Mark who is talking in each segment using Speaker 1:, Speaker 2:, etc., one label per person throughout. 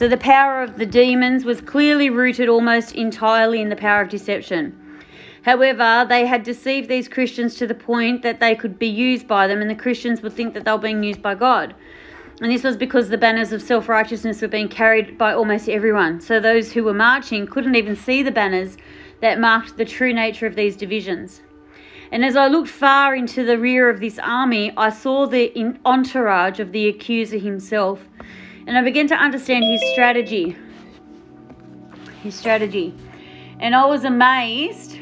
Speaker 1: So the power of the demons was clearly rooted almost entirely in the power of deception. However, they had deceived these Christians to the point that they could be used by them, and the Christians would think that they were being used by God. And this was because the banners of self-righteousness were being carried by almost everyone. So those who were marching couldn't even see the banners that marked the true nature of these divisions. And as I looked far into the rear of this army, I saw the entourage of the accuser himself. And I began to understand his strategy. And I was amazed.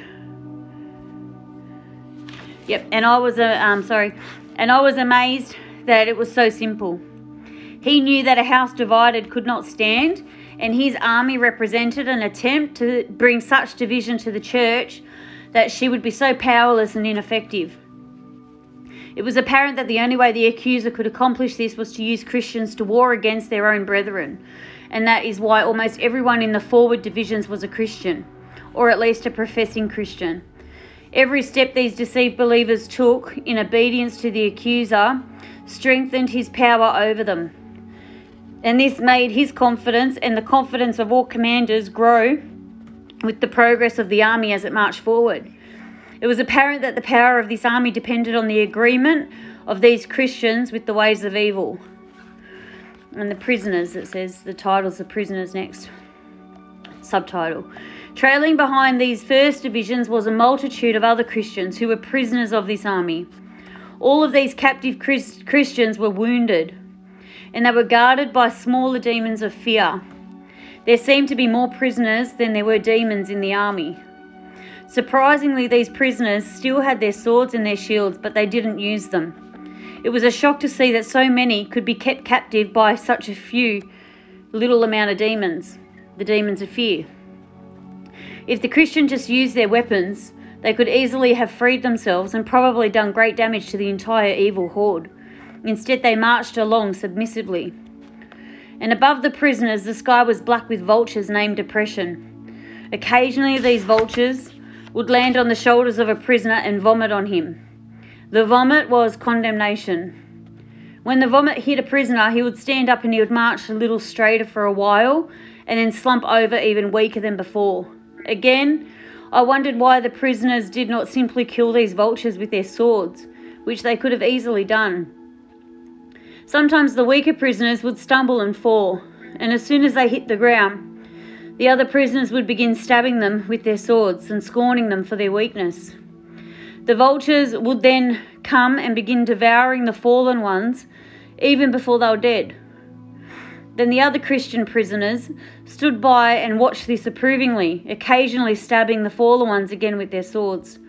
Speaker 1: And I was amazed that it was so simple. He knew that a house divided could not stand, and his army represented an attempt to bring such division to the church that she would be so powerless and ineffective. It was apparent that the only way the accuser could accomplish this was to use Christians to war against their own brethren, and that is why almost everyone in the forward divisions was a Christian, or at least a professing Christian. Every step these deceived believers took in obedience to the accuser strengthened his power over them. And this made his confidence and the confidence of all commanders grow with the progress of the army as it marched forward. It was apparent that the power of this army depended on the agreement of these Christians with the ways of evil. And the prisoners, it says, the title's the prisoners next. Subtitle. Trailing behind these first divisions was a multitude of other Christians who were prisoners of this army. All of these captive Christians were wounded, and they were guarded by smaller demons of fear. There seemed to be more prisoners than there were demons in the army. Surprisingly, these prisoners still had their swords and their shields, but they didn't use them. It was a shock to see that so many could be kept captive by such a little amount of demons, the demons of fear. If the Christians just used their weapons, they could easily have freed themselves and probably done great damage to the entire evil horde. Instead, they marched along submissively. And above the prisoners, the sky was black with vultures named Depression. Occasionally, these vultures would land on the shoulders of a prisoner and vomit on him. The vomit was condemnation. When the vomit hit a prisoner, he would stand up and he would march a little straighter for a while and then slump over even weaker than before. Again, I wondered why the prisoners did not simply kill these vultures with their swords, which they could have easily done. Sometimes the weaker prisoners would stumble and fall, and as soon as they hit the ground, the other prisoners would begin stabbing them with their swords and scorning them for their weakness. The vultures would then come and begin devouring the fallen ones even before they were dead. Then the other Christian prisoners stood by and watched this approvingly, occasionally stabbing the fallen ones again with their swords.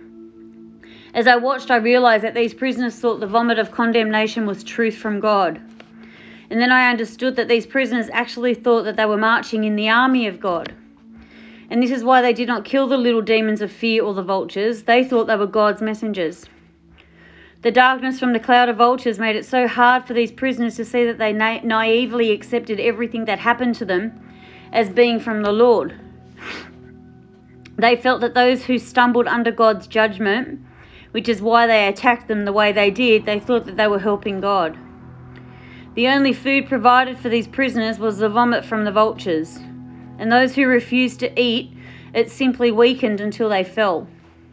Speaker 1: As I watched, I realized that these prisoners thought the vomit of condemnation was truth from God. And then I understood that these prisoners actually thought that they were marching in the army of God. And this is why they did not kill the little demons of fear or the vultures. They thought they were God's messengers. The darkness from the cloud of vultures made it so hard for these prisoners to see that they naively accepted everything that happened to them as being from the Lord. They felt that those who stumbled under God's judgment, which is why they attacked them the way they did, they thought that they were helping God. The only food provided for these prisoners was the vomit from the vultures, and those who refused to eat, it simply weakened until they fell.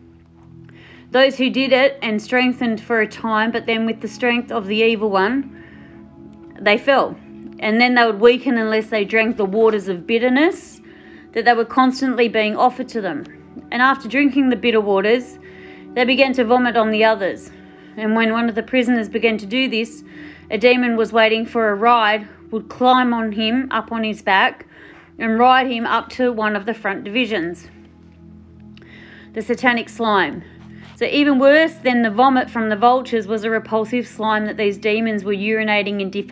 Speaker 1: Those who did it and strengthened for a time, but then with the strength of the evil one, they fell. And then they would weaken unless they drank the waters of bitterness that they were constantly being offered to them. And after drinking the bitter waters, they began to vomit on the others. And when one of the prisoners began to do this, a demon was waiting for a ride, would climb on him, up on his back, and ride him up to one of the front divisions. The satanic slime. So even worse than the vomit from the vultures was a repulsive slime that these demons were urinating and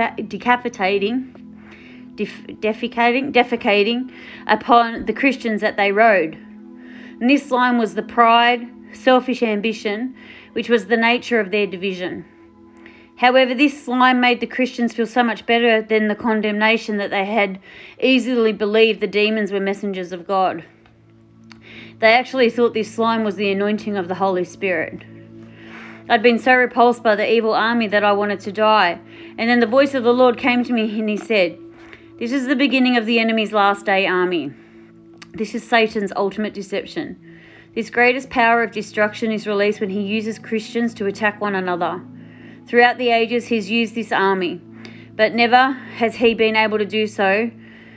Speaker 1: defecating upon the Christians that they rode. And this slime was the pride, selfish ambition, which was the nature of their division. However, this slime made the Christians feel so much better than the condemnation that they had easily believed the demons were messengers of God. They actually thought this slime was the anointing of the Holy Spirit. I'd been so repulsed by the evil army that I wanted to die. And then the voice of the Lord came to me and he said, This is the beginning of the enemy's last day army. This is Satan's ultimate deception. This greatest power of destruction is released when he uses Christians to attack one another. Throughout the ages, he's used this army, but never has he been able to do so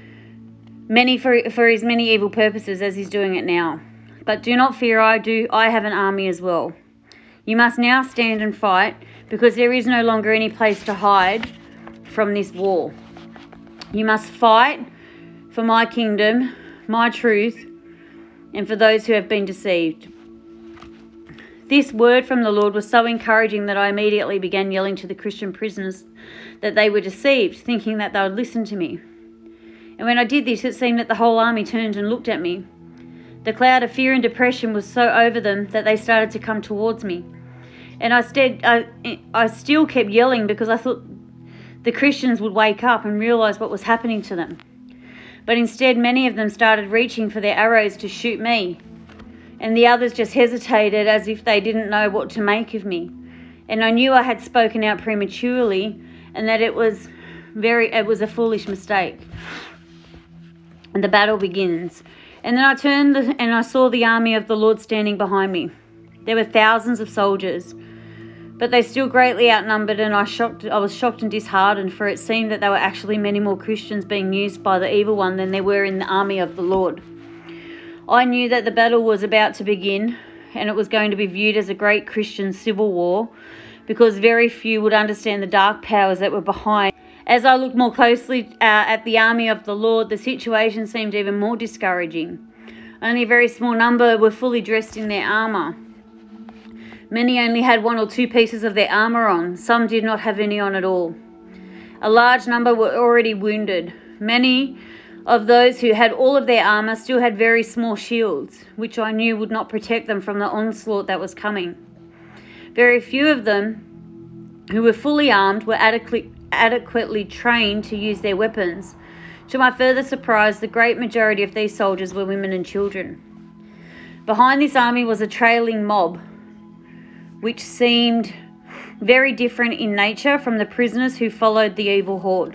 Speaker 1: for his many evil purposes as he's doing it now. But do not fear, I have an army as well. You must now stand and fight, because there is no longer any place to hide from this war. You must fight for my kingdom, my truth, and for those who have been deceived. This word from the Lord was so encouraging that I immediately began yelling to the Christian prisoners that they were deceived, thinking that they would listen to me. And when I did this, it seemed that the whole army turned and looked at me. The cloud of fear and depression was so over them that they started to come towards me. And I still kept yelling because I thought the Christians would wake up and realize what was happening to them. But instead, many of them started reaching for their arrows to shoot me. And the others just hesitated as if they didn't know what to make of me. And I knew I had spoken out prematurely and that it was a foolish mistake. And the battle begins. And then I turned and I saw the army of the Lord standing behind me. There were thousands of soldiers, but they still greatly outnumbered, and I was shocked and disheartened, for it seemed that there were actually many more Christians being used by the evil one than there were in the army of the Lord. I knew that the battle was about to begin, and it was going to be viewed as a great Christian civil war, because very few would understand the dark powers that were behind. As I looked more closely at the army of the Lord, the situation seemed even more discouraging. Only a very small number were fully dressed in their armour. Many only had 1 or 2 pieces of their armour on. Some did not have any on at all. A large number were already wounded. Many of those who had all of their armour still had very small shields, which I knew would not protect them from the onslaught that was coming. Very few of them who were fully armed were adequately trained to use their weapons. To my further surprise, the great majority of these soldiers were women and children. Behind this army was a trailing mob, which seemed very different in nature from the prisoners who followed the evil horde.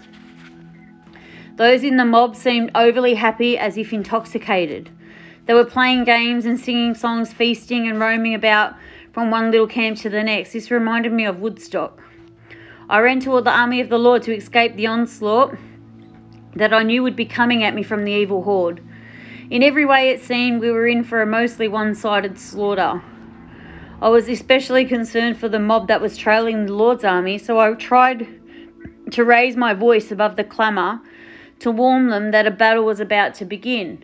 Speaker 1: Those in the mob seemed overly happy, as if intoxicated. They were playing games and singing songs, feasting and roaming about from one little camp to the next. This reminded me of Woodstock. I ran toward the army of the Lord to escape the onslaught that I knew would be coming at me from the evil horde. In every way it seemed we were in for a mostly one-sided slaughter. I was especially concerned for the mob that was trailing the Lord's army, so I tried to raise my voice above the clamour to warn them that a battle was about to begin.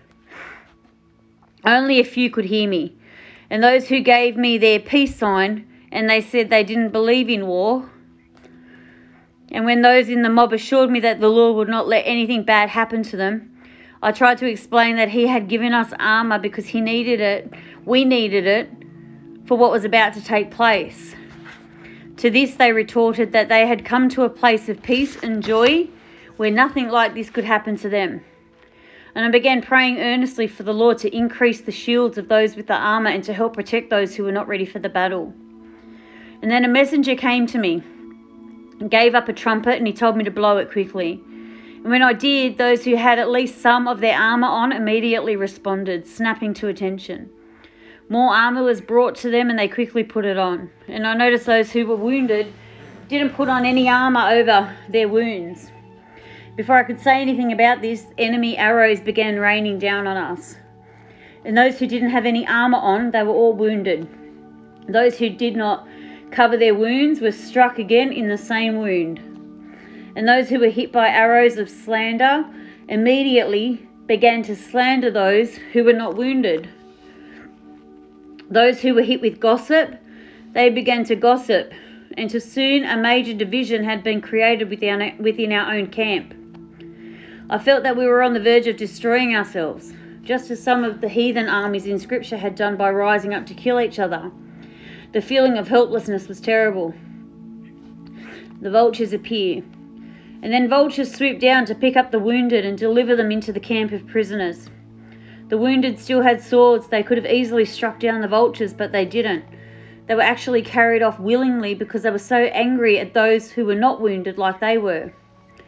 Speaker 1: Only a few could hear me, and those who gave me their peace sign, and they said they didn't believe in war. And when those in the mob assured me that the Lord would not let anything bad happen to them, I tried to explain that he had given us armour because he needed it, we needed it, for what was about to take place. To this they retorted that they had come to a place of peace and joy where nothing like this could happen to them. And I began praying earnestly for the Lord to increase the shields of those with the armour and to help protect those who were not ready for the battle. And then a messenger came to me and gave up a trumpet, and he told me to blow it quickly. And when I did, those who had at least some of their armour on immediately responded, snapping to attention. More armour was brought to them and they quickly put it on. And I noticed those who were wounded didn't put on any armour over their wounds. Before I could say anything about this, enemy arrows began raining down on us. And those who didn't have any armour on, they were all wounded. Those who did not cover their wounds were struck again in the same wound. And those who were hit by arrows of slander immediately began to slander those who were not wounded. Those who were hit with gossip, they began to gossip, and soon a major division had been created within our own camp. I felt that we were on the verge of destroying ourselves, just as some of the heathen armies in Scripture had done by rising up to kill each other. The feeling of helplessness was terrible. The vultures appear, and then vultures swoop down to pick up the wounded and deliver them into the camp of prisoners. The wounded still had swords. They could have easily struck down the vultures, but they didn't. They were actually carried off willingly because they were so angry at those who were not wounded like they were.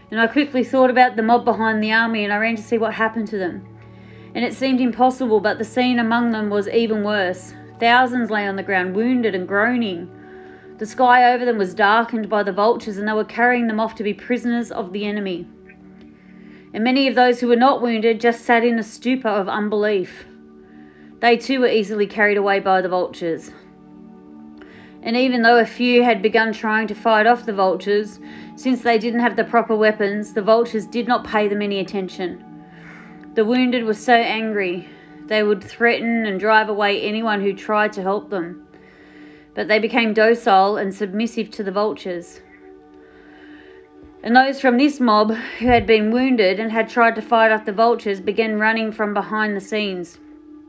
Speaker 1: And I quickly thought about the mob behind the army, and I ran to see what happened to them. And it seemed impossible, but the scene among them was even worse. Thousands lay on the ground, wounded and groaning. The sky over them was darkened by the vultures, and they were carrying them off to be prisoners of the enemy. And many of those who were not wounded just sat in a stupor of unbelief. They too were easily carried away by the vultures. And even though a few had begun trying to fight off the vultures, since they didn't have the proper weapons, the vultures did not pay them any attention. The wounded were so angry, they would threaten and drive away anyone who tried to help them. But they became docile and submissive to the vultures. And those from this mob who had been wounded and had tried to fight off the vultures began running from behind the scenes.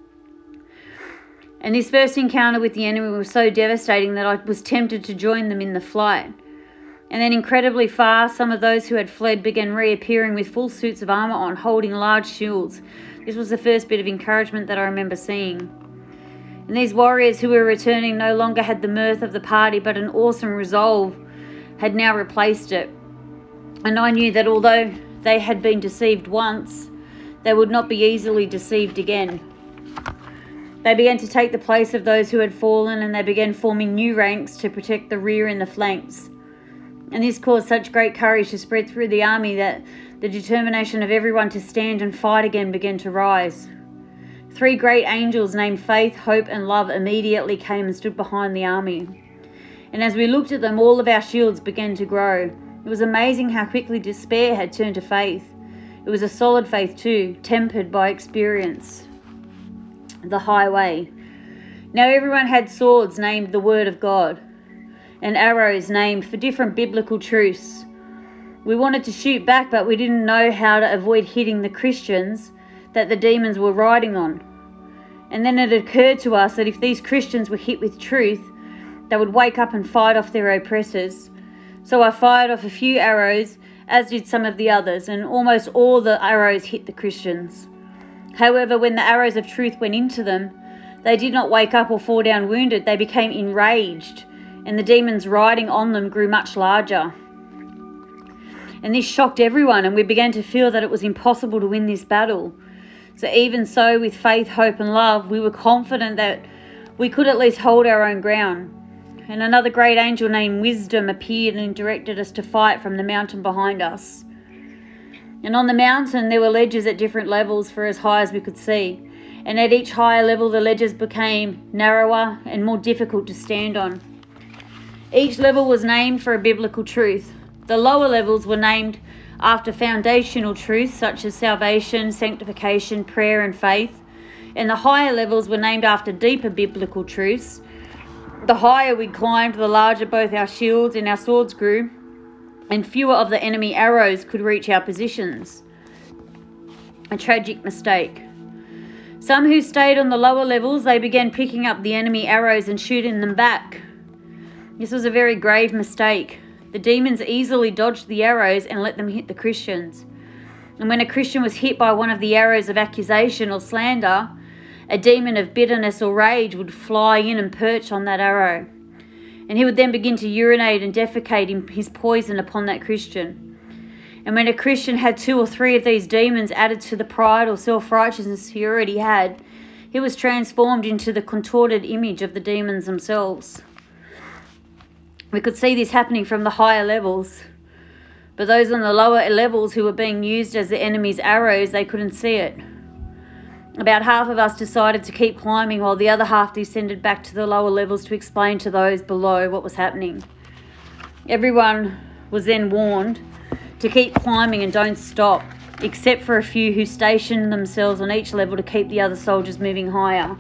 Speaker 1: And this first encounter with the enemy was so devastating that I was tempted to join them in the flight. And then incredibly fast, some of those who had fled began reappearing with full suits of armour on, holding large shields. This was the first bit of encouragement that I remember seeing. And these warriors who were returning no longer had the mirth of the party, but an awesome resolve had now replaced it. And I knew that although they had been deceived once, they would not be easily deceived again. They began to take the place of those who had fallen, and they began forming new ranks to protect the rear and the flanks. And this caused such great courage to spread through the army that the determination of everyone to stand and fight again began to rise. 3 great angels named Faith, Hope and Love immediately came and stood behind the army. And as we looked at them, all of our shields began to grow. It was amazing how quickly despair had turned to faith. It was a solid faith too, tempered by experience. The highway. Now everyone had swords named the Word of God, and arrows named for different biblical truths. We wanted to shoot back, but we didn't know how to avoid hitting the Christians that the demons were riding on. And then it occurred to us that if these Christians were hit with truth, they would wake up and fight off their oppressors. So I fired off a few arrows, as did some of the others, and almost all the arrows hit the Christians. However, when the arrows of truth went into them, they did not wake up or fall down wounded. They became enraged, and the demons riding on them grew much larger. And this shocked everyone, and we began to feel that it was impossible to win this battle. So even so, with faith, hope and love, we were confident that we could at least hold our own ground. And another great angel named Wisdom appeared and directed us to fight from the mountain behind us. And on the mountain there were ledges at different levels for as high as we could see. And at each higher level the ledges became narrower and more difficult to stand on. Each level was named for a biblical truth. The lower levels were named after foundational truths such as salvation, sanctification, prayer and faith. And the higher levels were named after deeper biblical truths. The higher we climbed, the larger both our shields and our swords grew, and fewer of the enemy arrows could reach our positions. A tragic mistake. Some who stayed on the lower levels, they began picking up the enemy arrows and shooting them back. This was a very grave mistake. The demons easily dodged the arrows and let them hit the Christians. And when a Christian was hit by one of the arrows of accusation or slander, a demon of bitterness or rage would fly in and perch on that arrow. And he would then begin to urinate and defecate his poison upon that Christian. And when a Christian had 2 or 3 of these demons added to the pride or self-righteousness he already had, he was transformed into the contorted image of the demons themselves. We could see this happening from the higher levels, but those on the lower levels who were being used as the enemy's arrows, they couldn't see it. About half of us decided to keep climbing while the other half descended back to the lower levels to explain to those below what was happening. Everyone was then warned to keep climbing and don't stop, except for a few who stationed themselves on each level to keep the other soldiers moving higher.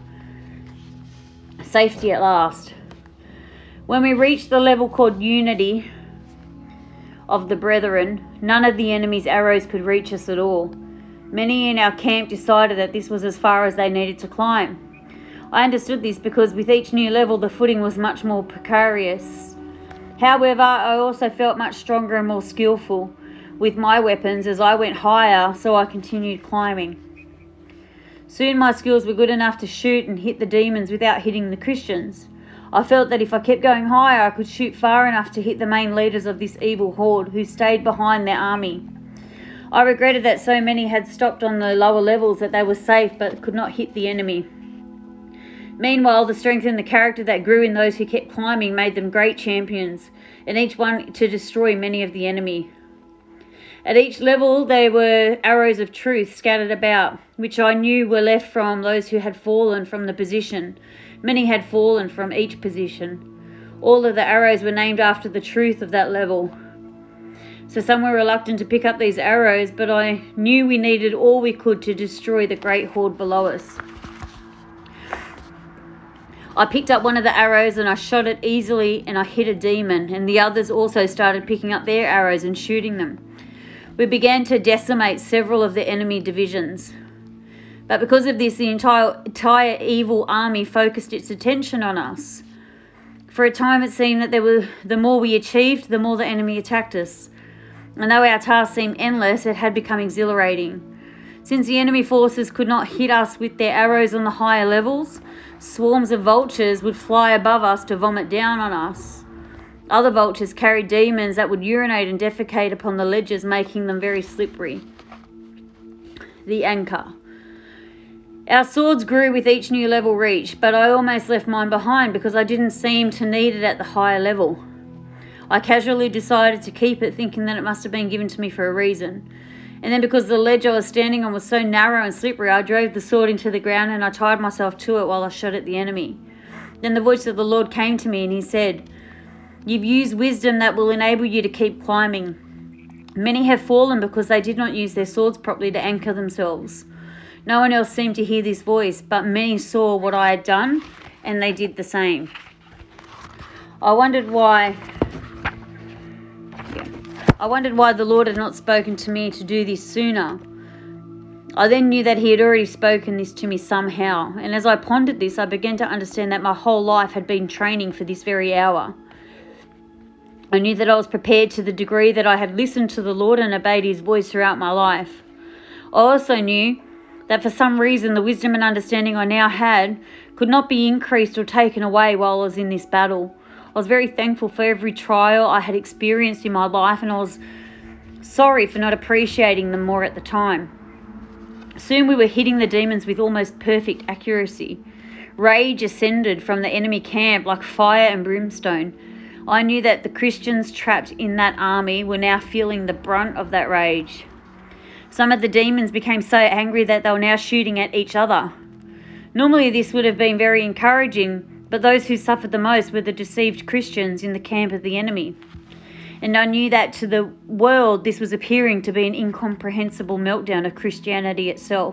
Speaker 1: Safety at last. When we reached the level called Unity of the Brethren, none of the enemy's arrows could reach us at all. Many in our camp decided that this was as far as they needed to climb. I understood this because with each new level the footing was much more precarious. However, I also felt much stronger and more skillful with my weapons as I went higher, so I continued climbing. Soon my skills were good enough to shoot and hit the demons without hitting the Christians. I felt that if I kept going higher, I could shoot far enough to hit the main leaders of this evil horde who stayed behind their army. I regretted that so many had stopped on the lower levels that they were safe but could not hit the enemy. Meanwhile, the strength and the character that grew in those who kept climbing made them great champions, and each one to destroy many of the enemy. At each level there were arrows of truth scattered about, which I knew were left from those who had fallen from the position. Many had fallen from each position. All of the arrows were named after the truth of that level. So some were reluctant to pick up these arrows, but I knew we needed all we could to destroy the great horde below us. I picked up one of the arrows and I shot it easily, and I hit a demon, and the others also started picking up their arrows and shooting them. We began to decimate several of the enemy divisions. But because of this, the entire evil army focused its attention on us. For a time it seemed that the more we achieved, the more the enemy attacked us. And though our task seemed endless, it had become exhilarating. Since the enemy forces could not hit us with their arrows on the higher levels, swarms of vultures would fly above us to vomit down on us. Other vultures carried demons that would urinate and defecate upon the ledges, making them very slippery. The anchor. Our swords grew with each new level reached, but I almost left mine behind because I didn't seem to need it at the higher level. I casually decided to keep it, thinking that it must have been given to me for a reason. And then because the ledge I was standing on was so narrow and slippery, I drove the sword into the ground and I tied myself to it while I shot at the enemy. Then the voice of the Lord came to me and he said, "You've used wisdom that will enable you to keep climbing. Many have fallen because they did not use their swords properly to anchor themselves." No one else seemed to hear this voice, but many saw what I had done and they did the same. I wondered why the Lord had not spoken to me to do this sooner. I then knew that he had already spoken this to me somehow, and as I pondered this, I began to understand that my whole life had been training for this very hour. I knew that I was prepared to the degree that I had listened to the Lord and obeyed his voice throughout my life. I also knew that for some reason the wisdom and understanding I now had could not be increased or taken away while I was in this battle. I was very thankful for every trial I had experienced in my life, and I was sorry for not appreciating them more at the time. Soon we were hitting the demons with almost perfect accuracy. Rage ascended from the enemy camp like fire and brimstone. I knew that the Christians trapped in that army were now feeling the brunt of that rage. Some of the demons became so angry that they were now shooting at each other. Normally this would have been very encouraging, but those who suffered the most were the deceived Christians in the camp of the enemy. And I knew that to the world this was appearing to be an incomprehensible meltdown of Christianity itself.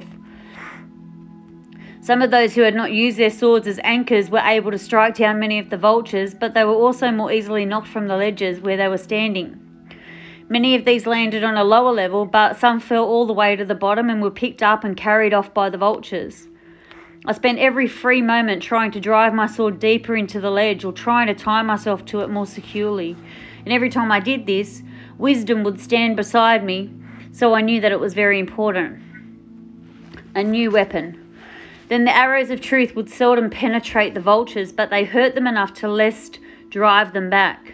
Speaker 1: Some of those who had not used their swords as anchors were able to strike down many of the vultures, but they were also more easily knocked from the ledges where they were standing. Many of these landed on a lower level, but some fell all the way to the bottom and were picked up and carried off by the vultures. I spent every free moment trying to drive my sword deeper into the ledge or trying to tie myself to it more securely. And every time I did this, wisdom would stand beside me, so I knew that it was very important. A new weapon. Then the arrows of truth would seldom penetrate the vultures, but they hurt them enough to at least drive them back.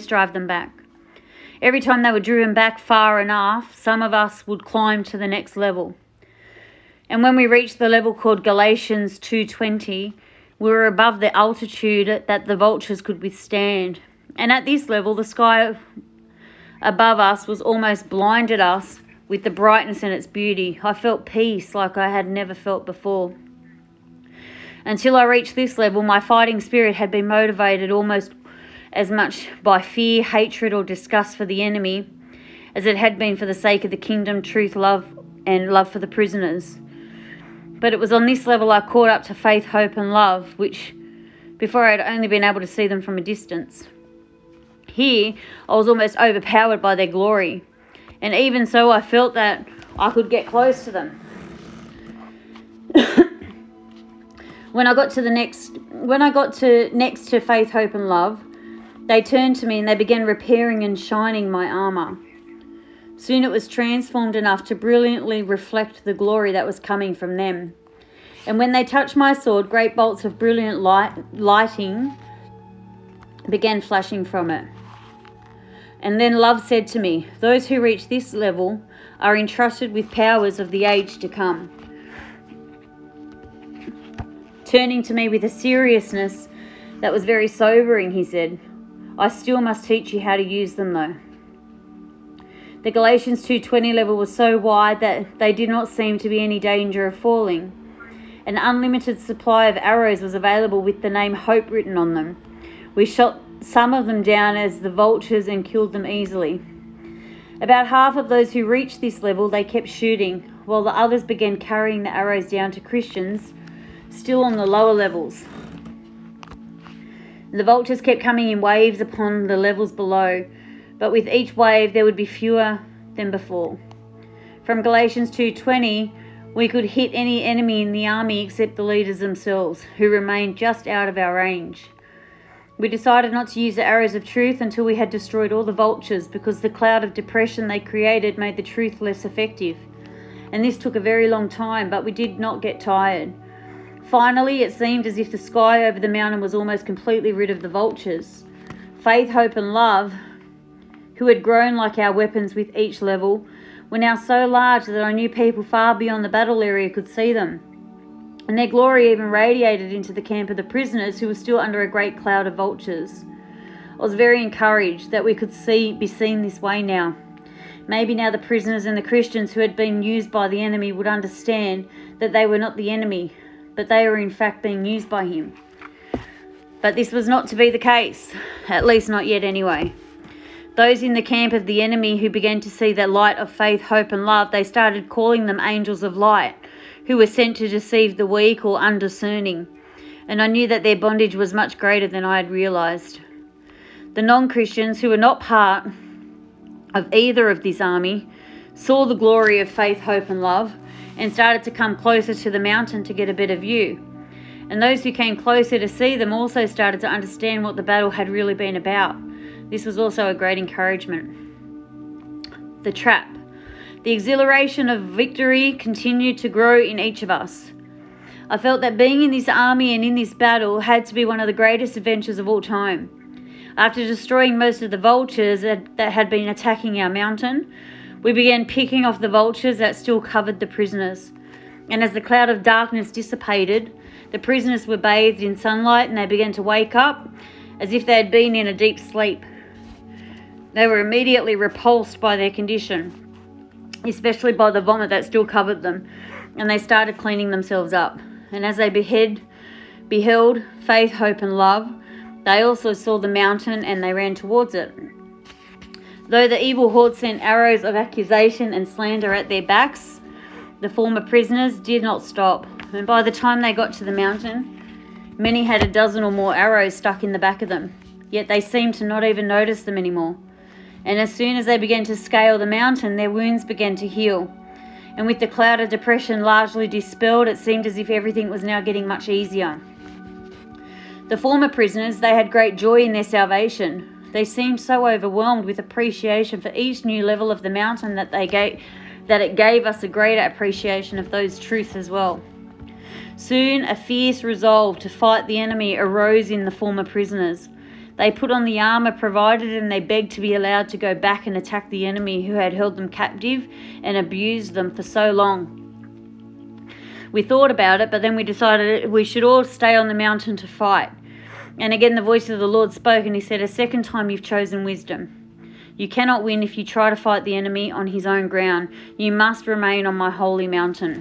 Speaker 1: Every time they were driven back far enough, some of us would climb to the next level. And when we reached the level called Galatians 2:20, we were above the altitude that the vultures could withstand. And at this level, the sky above us was almost blinded us with the brightness and its beauty. I felt peace like I had never felt before. Until I reached this level, my fighting spirit had been motivated almost as much by fear, hatred, or disgust for the enemy as it had been for the sake of the kingdom, truth, love, and love for the prisoners. But it was on this level I caught up to faith, hope, and love, which before I had only been able to see them from a distance. Here, I was almost overpowered by their glory, and even so, I felt that I could get close to them. When I got to next to faith, hope, and love, they turned to me and they began repairing and shining my armor. Soon it was transformed enough to brilliantly reflect the glory that was coming from them. And when they touched my sword, great bolts of brilliant lighting began flashing from it. And then love said to me, those who reach this level are entrusted with powers of the age to come. Turning to me with a seriousness that was very sobering, he said, I still must teach you how to use them though. The Galatians 2:20 level was so wide that they did not seem to be any danger of falling. An unlimited supply of arrows was available with the name Hope written on them. We shot some of them down as the vultures and killed them easily. About half of those who reached this level, they kept shooting, while the others began carrying the arrows down to Christians still on the lower levels. The vultures kept coming in waves upon the levels below, but with each wave there would be fewer than before. From Galatians 2:20, we could hit any enemy in the army except the leaders themselves, who remained just out of our range. We decided not to use the arrows of truth until we had destroyed all the vultures, because the cloud of depression they created made the truth less effective. And this took a very long time, but we did not get tired. Finally, it seemed as if the sky over the mountain was almost completely rid of the vultures. Faith, hope and love, who had grown like our weapons with each level, were now so large that I knew people far beyond the battle area could see them. And their glory even radiated into the camp of the prisoners, who were still under a great cloud of vultures. I was very encouraged that we could be seen this way now. Maybe now the prisoners and the Christians who had been used by the enemy would understand that they were not the enemy, but they were in fact being used by him. But this was not to be the case, at least not yet anyway. Those in the camp of the enemy who began to see the light of faith, hope and love, they started calling them angels of light, who were sent to deceive the weak or undiscerning. And I knew that their bondage was much greater than I had realised. The non-Christians, who were not part of either of this army, saw the glory of faith, hope and love, and started to come closer to the mountain to get a better view. And those who came closer to see them also started to understand what the battle had really been about. This was also a great encouragement. The trap. The exhilaration of victory continued to grow in each of us. I felt that being in this army and in this battle had to be one of the greatest adventures of all time. After destroying most of the vultures that had been attacking our mountain, we began picking off the vultures that still covered the prisoners. And as the cloud of darkness dissipated, the prisoners were bathed in sunlight and they began to wake up as if they had been in a deep sleep. They were immediately repulsed by their condition, especially by the vomit that still covered them, and they started cleaning themselves up. And as they beheld faith, hope and love, they also saw the mountain and they ran towards it. Though the evil horde sent arrows of accusation and slander at their backs, the former prisoners did not stop. And by the time they got to the mountain, many had a dozen or more arrows stuck in the back of them. Yet they seemed to not even notice them anymore. And as soon as they began to scale the mountain, their wounds began to heal. And with the cloud of depression largely dispelled, it seemed as if everything was now getting much easier. The former prisoners, they had great joy in their salvation. They seemed so overwhelmed with appreciation for each new level of the mountain that it gave us a greater appreciation of those truths as well. Soon a fierce resolve to fight the enemy arose in the former prisoners. They put on the armour provided and they begged to be allowed to go back and attack the enemy who had held them captive and abused them for so long. We thought about it, but then we decided we should all stay on the mountain to fight. And again the voice of the Lord spoke and he said, "A second time you've chosen wisdom. You cannot win if you try to fight the enemy on his own ground. You must remain on my holy mountain."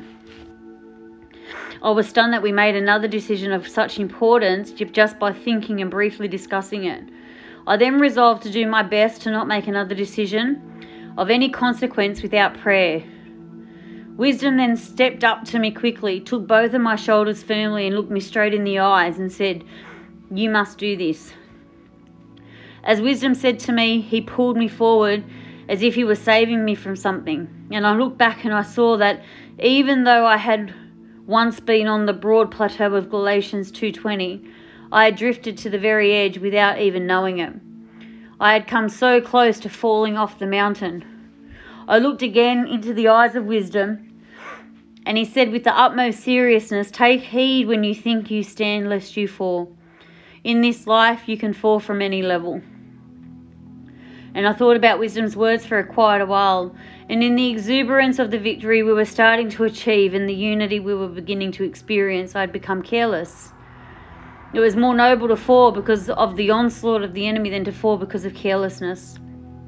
Speaker 1: I was stunned that we made another decision of such importance just by thinking and briefly discussing it. I then resolved to do my best to not make another decision of any consequence without prayer. Wisdom then stepped up to me quickly, took both of my shoulders firmly and looked me straight in the eyes and said, "You must do this." As Wisdom said to me, he pulled me forward as if he was saving me from something. And I looked back and I saw that even though I had once been on the broad plateau of Galatians 2:20, I had drifted to the very edge without even knowing it. I had come so close to falling off the mountain. I looked again into the eyes of Wisdom, and he said with the utmost seriousness, "Take heed when you think you stand, lest you fall." In this life, you can fall from any level. And I thought about Wisdom's words for quite a while. And in the exuberance of the victory we were starting to achieve and the unity we were beginning to experience, I'd become careless. It was more noble to fall because of the onslaught of the enemy than to fall because of carelessness.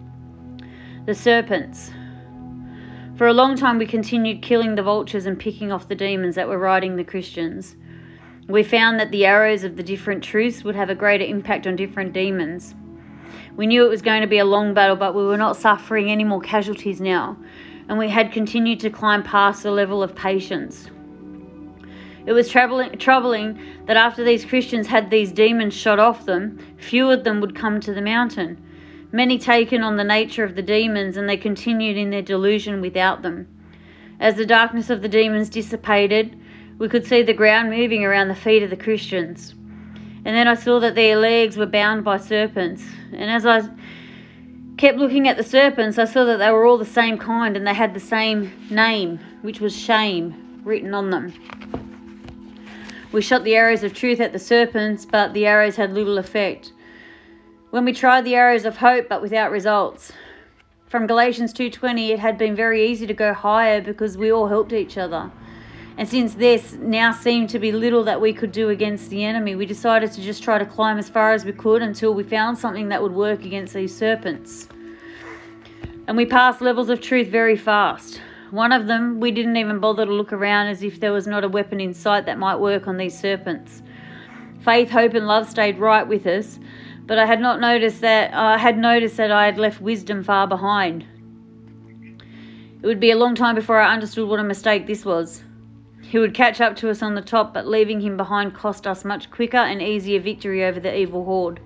Speaker 1: The serpents. For a long time we continued killing the vultures and picking off the demons that were riding the Christians. We found that the arrows of the different truths would have a greater impact on different demons. We knew it was going to be a long battle, but we were not suffering any more casualties now, and we had continued to climb past the level of patience. It was troubling that after these Christians had these demons shot off them, few of them would come to the mountain. Many taken on the nature of the demons, and they continued in their delusion without them. As the darkness of the demons dissipated, we could see the ground moving around the feet of the Christians. And then I saw that their legs were bound by serpents. And as I kept looking at the serpents, I saw that they were all the same kind and they had the same name, which was shame, written on them. We shot the arrows of truth at the serpents, but the arrows had little effect. When we tried the arrows of hope, but without results. From Galatians 2:20, it had been very easy to go higher because we all helped each other. And since there now seemed to be little that we could do against the enemy, we decided to just try to climb as far as we could until we found something that would work against these serpents. And we passed levels of truth very fast. One of them, we didn't even bother to look around as if there was not a weapon in sight that might work on these serpents. Faith, hope and love stayed right with us, but I had noticed that I had left wisdom far behind. It would be a long time before I understood what a mistake this was. He would catch up to us on the top, but leaving him behind cost us much quicker and easier victory over the evil horde.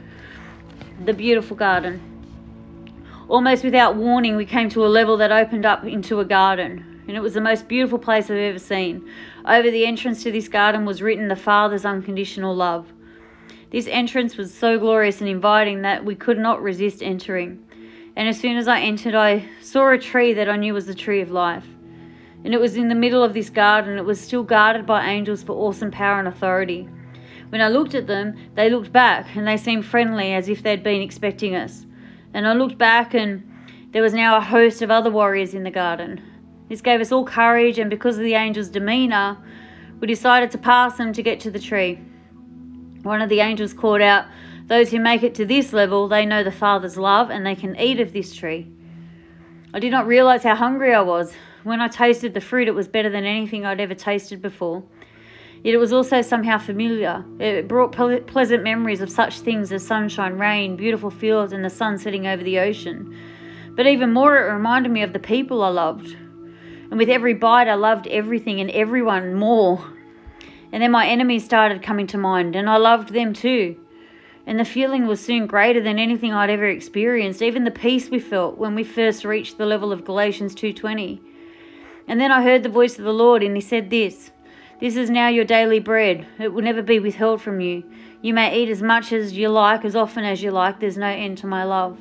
Speaker 1: The beautiful garden. Almost without warning, we came to a level that opened up into a garden, and it was the most beautiful place I've ever seen. Over the entrance to this garden was written the Father's unconditional love. This entrance was so glorious and inviting that we could not resist entering. And as soon as I entered, I saw a tree that I knew was the tree of life. And it was in the middle of this garden. It was still guarded by angels for awesome power and authority. When I looked at them, they looked back and they seemed friendly as if they'd been expecting us. And I looked back and there was now a host of other warriors in the garden. This gave us all courage, and because of the angels' demeanour, we decided to pass them to get to the tree. One of the angels called out, "Those who make it to this level, they know the Father's love and they can eat of this tree." I did not realise how hungry I was. When I tasted the fruit, it was better than anything I'd ever tasted before. Yet it was also somehow familiar. It brought pleasant memories of such things as sunshine, rain, beautiful fields, and the sun setting over the ocean. But even more, it reminded me of the people I loved. And with every bite, I loved everything and everyone more. And then my enemies started coming to mind, and I loved them too. And the feeling was soon greater than anything I'd ever experienced, even the peace we felt when we first reached the level of Galatians 2:20. And then I heard the voice of the Lord, and he said this is now your daily bread. It will never be withheld from you. You may eat as much as you like, as often as you like. There's no end to my love."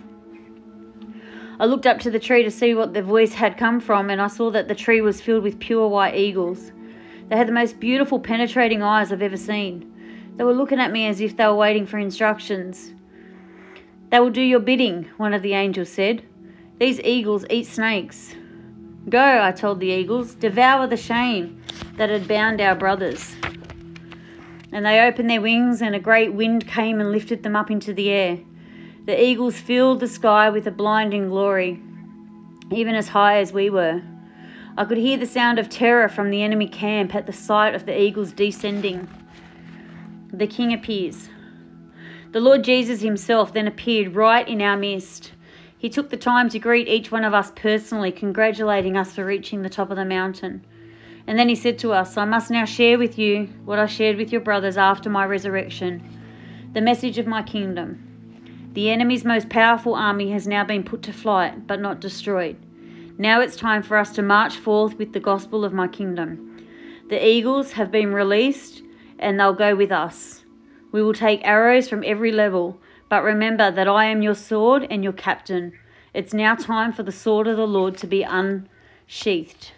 Speaker 1: I looked up to the tree to see what the voice had come from, and I saw that the tree was filled with pure white eagles. They had the most beautiful, penetrating eyes I've ever seen. They were looking at me as if they were waiting for instructions. "They will do your bidding," one of the angels said. "These eagles eat snakes." "Go," I told the eagles, "devour the shame that had bound our brothers." And they opened their wings, and a great wind came and lifted them up into the air. The eagles filled the sky with a blinding glory, even as high as we were. I could hear the sound of terror from the enemy camp at the sight of the eagles descending. The King appears. The Lord Jesus himself then appeared right in our midst. He took the time to greet each one of us personally, congratulating us for reaching the top of the mountain. And then he said to us, "I must now share with you what I shared with your brothers after my resurrection, the message of my kingdom. The enemy's most powerful army has now been put to flight, but not destroyed. Now it's time for us to march forth with the gospel of my kingdom. The eagles have been released, and they'll go with us. We will take arrows from every level, but remember that I am your sword and your captain. It's now time for the sword of the Lord to be unsheathed."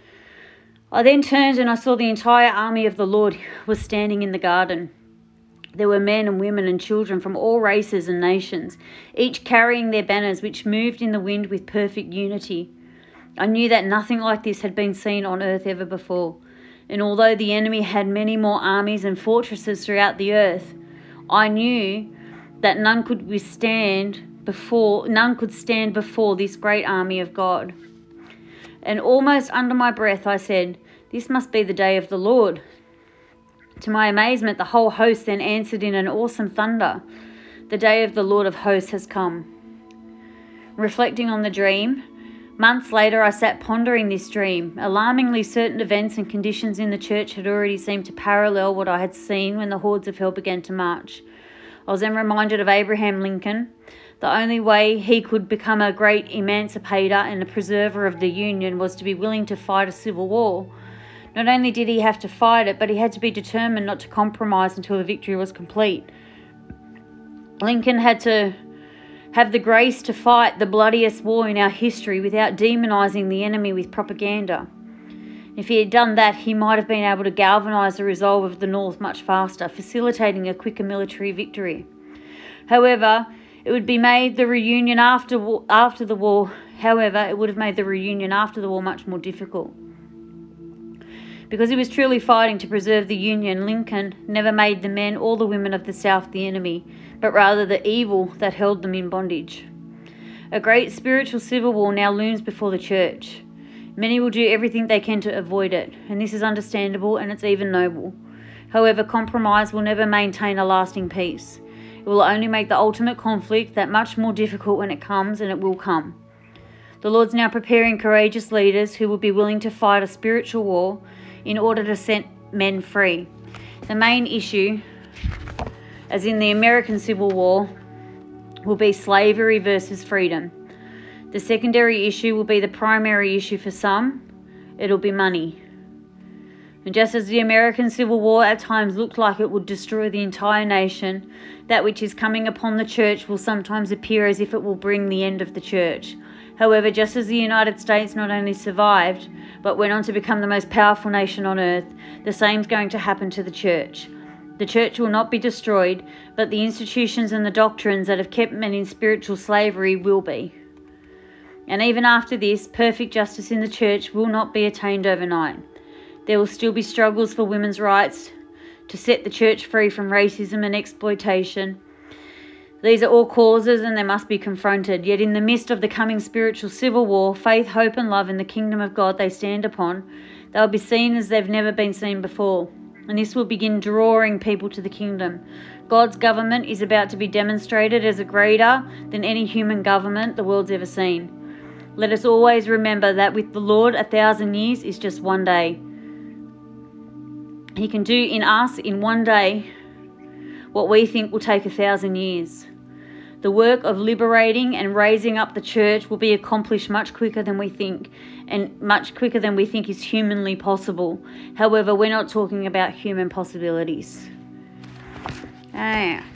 Speaker 1: I then turned and I saw the entire army of the Lord was standing in the garden. There were men and women and children from all races and nations, each carrying their banners which moved in the wind with perfect unity. I knew that nothing like this had been seen on earth ever before. And although the enemy had many more armies and fortresses throughout the earth, I knew that none could stand before this great army of God. And almost under my breath I said, "This must be the day of the Lord." To my amazement, the whole host then answered in an awesome thunder, "The day of the Lord of hosts has come." Reflecting on the dream, months later I sat pondering this dream. Alarmingly, certain events and conditions in the church had already seemed to parallel what I had seen when the hordes of hell began to march. I was then reminded of Abraham Lincoln. The only way he could become a great emancipator and a preserver of the Union was to be willing to fight a civil war. Not only did he have to fight it, but he had to be determined not to compromise until the victory was complete. Lincoln had to have the grace to fight the bloodiest war in our history without demonising the enemy with propaganda. If he had done that, he might have been able to galvanise the resolve of the North much faster, facilitating a quicker military victory. However, it would have made the reunion after the war much more difficult. Because he was truly fighting to preserve the Union, Lincoln never made the men or the women of the South the enemy, but rather the evil that held them in bondage. A great spiritual civil war now looms before the church. Many will do everything they can to avoid it, and this is understandable and it's even noble. However, compromise will never maintain a lasting peace. It will only make the ultimate conflict that much more difficult when it comes, and it will come. The Lord's now preparing courageous leaders who will be willing to fight a spiritual war in order to set men free. The main issue, as in the American Civil War, will be slavery versus freedom. The secondary issue will be the primary issue for some. It'll be money. And just as the American Civil War at times looked like it would destroy the entire nation, that which is coming upon the church will sometimes appear as if it will bring the end of the church. However, just as the United States not only survived, but went on to become the most powerful nation on earth, the same is going to happen to the church. The church will not be destroyed, but the institutions and the doctrines that have kept men in spiritual slavery will be. And even after this, perfect justice in the church will not be attained overnight. There will still be struggles for women's rights, to set the church free from racism and exploitation. These are all causes and they must be confronted. Yet in the midst of the coming spiritual civil war, faith, hope and love in the kingdom of God they stand upon, they'll be seen as they've never been seen before. And this will begin drawing people to the kingdom. God's government is about to be demonstrated as greater than any human government the world's ever seen. Let us always remember that with the Lord 1,000 years is just one day. He can do in us in one day what we think will take 1,000 years. The work of liberating and raising up the church will be accomplished much quicker than we think, and much quicker than we think is humanly possible. However, we're not talking about human possibilities.